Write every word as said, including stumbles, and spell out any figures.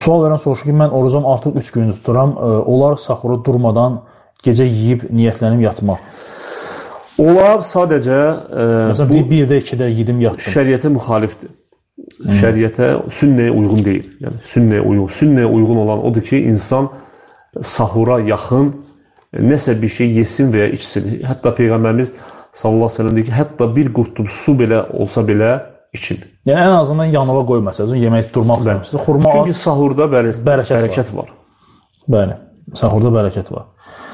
Sual verən soruşur ki, mən orucam artıq üç gün tuturam, onlar sahura durmadan gecə yeyib niyyətlənib yatmaq. Onlar sadəcə Məsələn, bu, bir də, ikidə yedim, yatdım. Şəriətə müxalifdir. Hmm. Şəriətə, sünnəyə uyğun deyil. Yəni, sünnəyə uyğun. Sünnəyə uyğun olan odur ki, insan sahura yaxın nəsə bir şey yesin və ya içsin. Hətta Peyğəmbərimiz sallallahu əleyhi və səlləm deyir ki, hətta bir qurtum su belə olsa belə için. Yəni, ən azından yanıva qoymasınız, yemək durmaq istəmişsiniz. Xurma Çünki sahurda bəli, bərəkət, bərəkət var. var. Bəli, sahurda bərəkət var.